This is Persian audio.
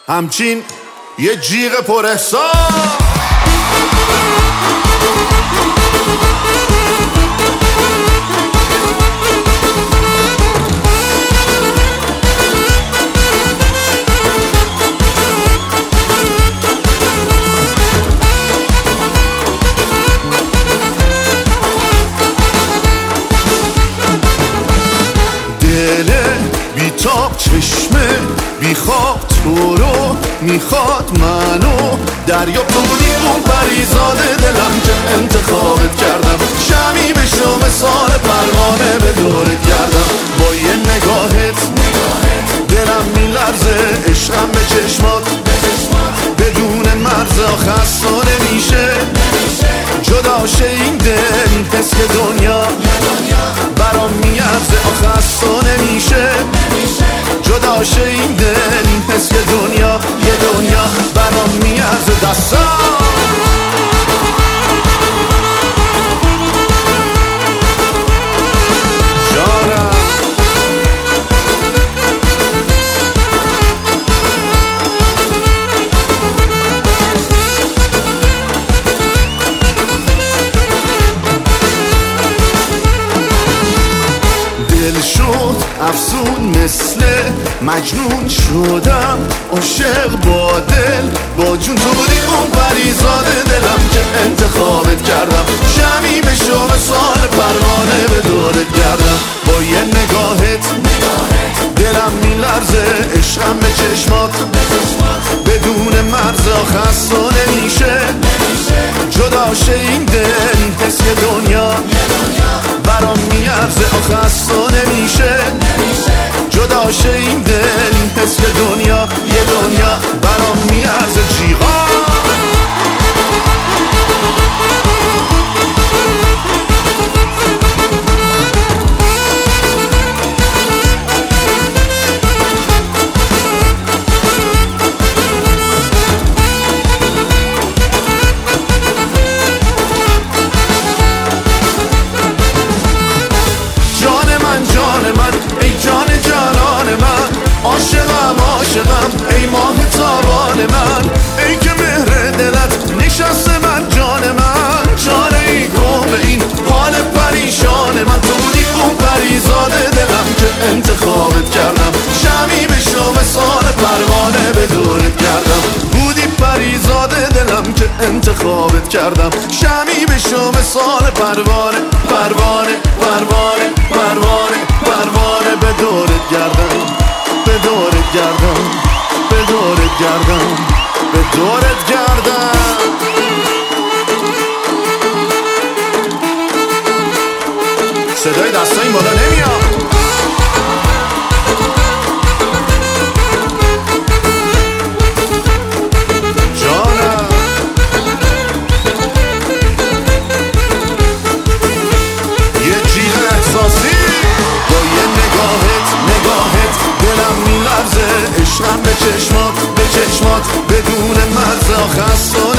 همچین یه جیغ پر احساس. بیتاب چشمه بیخواب تو رو میخواد منو دریا بودی اون پریزاد دلم که انتخابت کردم. شمی بشو مثال پروانه به دورت گردم. با یه نگاهت دلم میلرزه، عشقم به چشمات بدون مرزا خسته نمیشه. جدا شه این دل این حس که دنیا برام میارزه خسته نمیشه. جدا شه این دل این حس که دنیا یه دنیا برام میارزه. دستا افسون مثل مجنون شدم، عاشق با دل با جون تو بودی اون پریزاد دلم که انتخابت کردم. شمی بشو مثال پروانه به دورت گردم. با یه نگاهت دلم میلرزه، عشقم به چشمات بدون مرزا خسته نمیشه. جدا شه این دل این حس که دنیا برام میارزه خسته نمیشه. جدا شه این دل این حس که دنیا یه دنیا برام میارزه. جیغا عاشقم ای ماه تابان من، ای که مهر دلت نشسته من جان من. جان ای گم این حال پریشان من، تو بودی اون پریزاد دلم که انتخابت کردم. شمی بشو مثال پروانه به دورت گردم. بودی پریزاد دلم که انتخابت کردم. شمی بشو مثال پروانه پروانه پروانه پروانه پروانه به دورت گردم. به دورت گردم به دورت گردم به دورت گردم. صدای دستا این بالا نمیاد. جانم یه جیغ احساسی با یه نگاهت دلم میلرزه، عشقم به چشمات بدون مرزا خسته